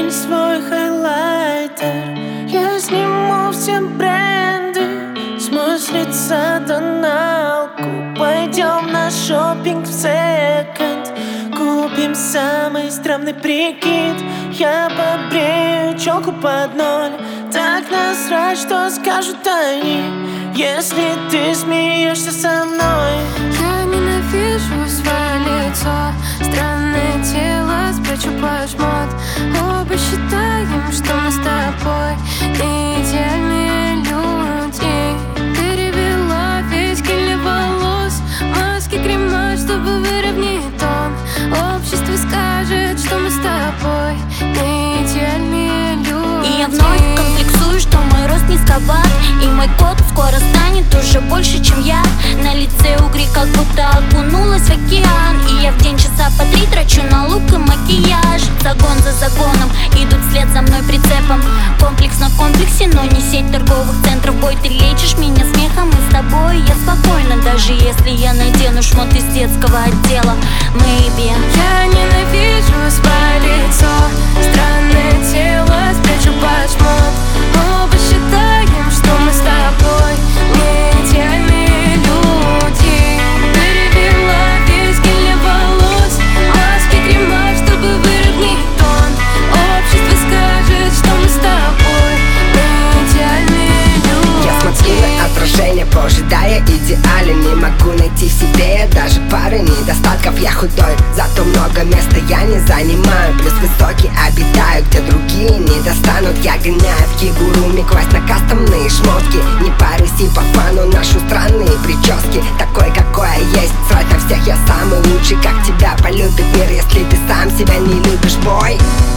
Надень свой хайлайтер, я сниму все бренды, смою с лица тоналку. Пойдем на шопинг в секонд, купим самый стрёмный прикид. Я побрею челку под ноль, так насрать, что скажут они, если ты смеешься со мной. Я ненавижу свое лицо, странное тело, спрячу под шмот. Оба считаем, что мы с тобой не идеальные люди. Перевела весь гель волос, маски, крема, чтобы выровнять тон. Общество скажет, что мы с тобой не идеальные люди. И я вновь комплексую, что мой рост низковат, и мой кот скоро станет уже больше, чем я. На лице угри, как будто окунулась в океан. И я в день часа по 3 трачу на лук и макияж. Загон за загоном идут вслед за мной прицепом. Комплекс на комплексе, но не сеть торговых центров. Бой, ты лечишь меня смехом, и с тобой я спокойна, даже если я надену шмот из детского отдела. Maybe. Я ненавижу свое лицо, странное тело, спрячу под шмот. Оба считаем, что мы с тобой не идеальные люди. Перевела весь гель волос, маски, крема, чтобы выровнять тон. Общество скажет, что мы с тобой не идеальные люди. Я смотрю на отражение, ожидая идеали. Не могу найти в себе даже пары недостатков. Я худой, зато много места я не занимаю. Плюс высокий обитаю, где другие не достанут. Я гоняю в кигуруми, квасть на кастомные шмотки. Не парюсь и по фану ношу странные прически. Такой, какой я есть, срать на всех, я самый лучший. Как тебя полюбит мир, если ты сам себя не любишь, бой?